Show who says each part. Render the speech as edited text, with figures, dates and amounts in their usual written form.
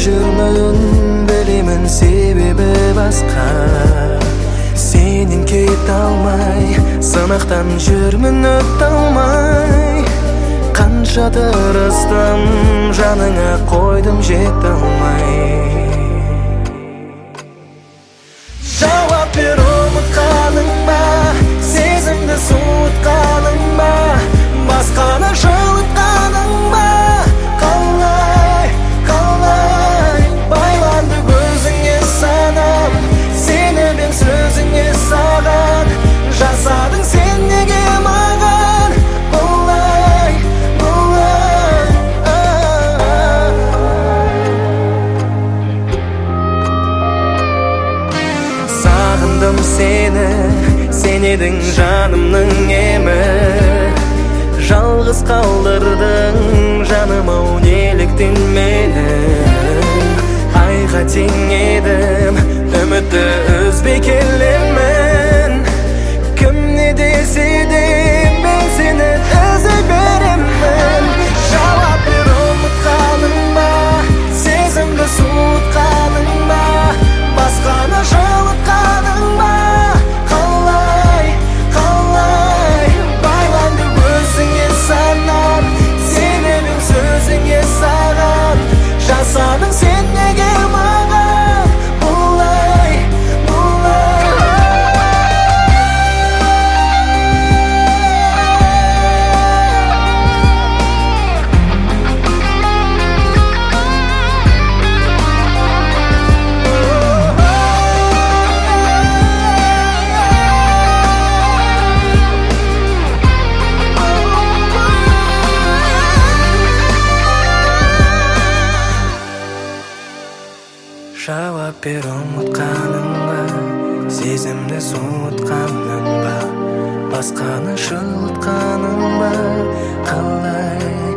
Speaker 1: жүрмін, білемін себебі басқа. Сенен кете алмай, сынақтан жүрмін өте алмай. Қанша тырыстым, жаныңа қойдым жете алмай. Жауап бер, ұмытқаның ба, сезімді суытқаның ба, басқаны жылытқаның ба? Қалай, қалай байланды өзіңе санам, сеніп сөзіңе саған. Жасадың сен неге маған бұлай, бұлай? Сағындым сені, сен едің жанымның емі. Жалғыз қалдырдың жаным-ау неліктен мені. Айға тең едім, үмітті үзбей келемін. Кім не десе де мен сені үзбей беремін. Жауап бер, ұмытқаның ба, сезімді суытқаның ба, басқаны жылытқаның ба? Қалай, қалай байланды өзіңе санам, сеніп сөзіңе саған. Жасадың сен неге маған бұлай, бұлай? Жауап бер, ұмытқаның ба, сезімді суытқаның ба, басқаны жылытқаның ба? Қалай?